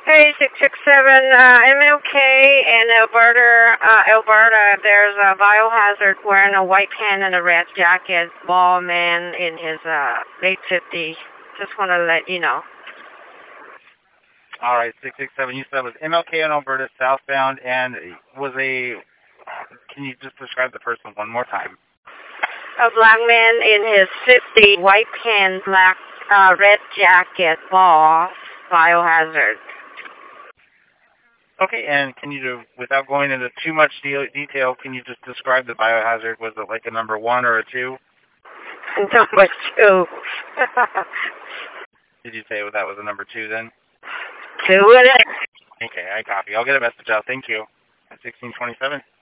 Hey, 667, MLK in Alberta, there's a biohazard wearing a white pant and a red jacket, bald man in his, late 50s. Just want to let you know. All right, 667. You said it was MLK in Alberta, southbound, and can you just describe the person one more time? A black man in his 50s, white pants, black, red jacket, bald, biohazard. Okay, and can you, without going into too much detail, can you just describe the biohazard? Was it like a number 1 or a 2? Number 2. Did you say that was a number 2 then? 2 in it. Okay, I copy. I'll get a message out. Thank you. At 1627.